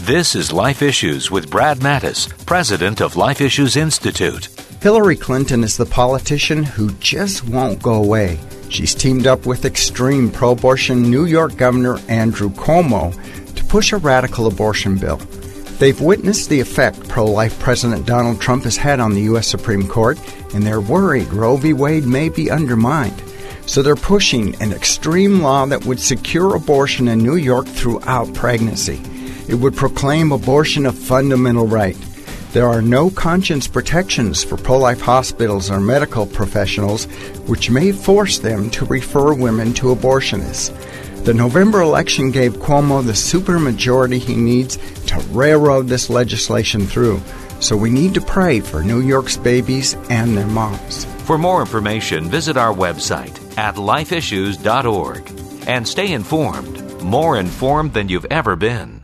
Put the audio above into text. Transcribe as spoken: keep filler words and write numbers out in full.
This is Life Issues with Brad Mattis, president of Life Issues Institute. Hillary Clinton is the politician who just won't go away. She's teamed up with extreme pro-abortion New York Governor Andrew Cuomo to push a radical abortion bill. They've witnessed the effect pro-life President Donald Trump has had on the U S Supreme Court, and they're worried Roe v. Wade may be undermined. So they're pushing an extreme law that would secure abortion in New York throughout pregnancy. It would proclaim abortion a fundamental right. There are no conscience protections for pro-life hospitals or medical professionals, which may force them to refer women to abortionists. The November election gave Cuomo the supermajority he needs to railroad this legislation through. So we need to pray for New York's babies and their moms. For more information, visit our website at life issues dot org and stay informed, more informed than you've ever been.